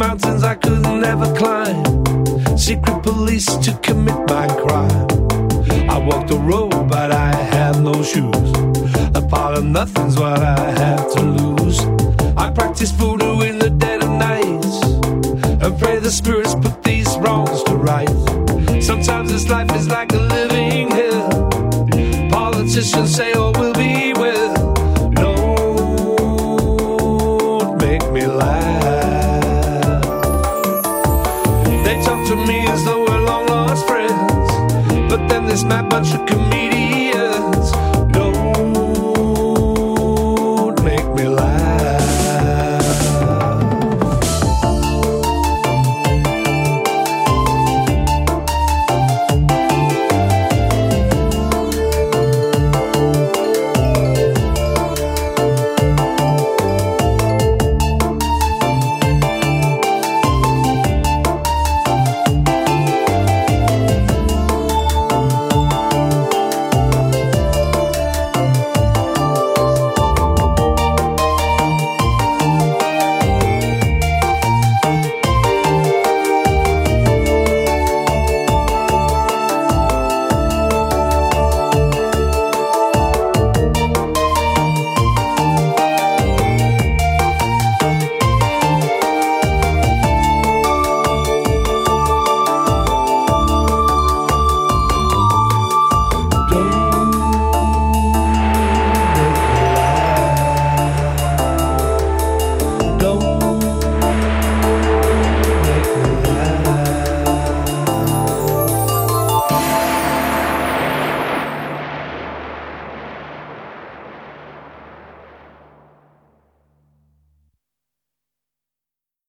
mountains I could never climb, secret police to commit my crime. I walked the road but I had no shoes, a pile of nothing's what I had to lose. I practice voodoo in the dead of night and pray the spirits put these wrongs to right. Sometimes this life is like a living hell. Politicians say all will be well. Lord, make me laugh. They talk to me as though we're long lost friends, but then this mad bunch of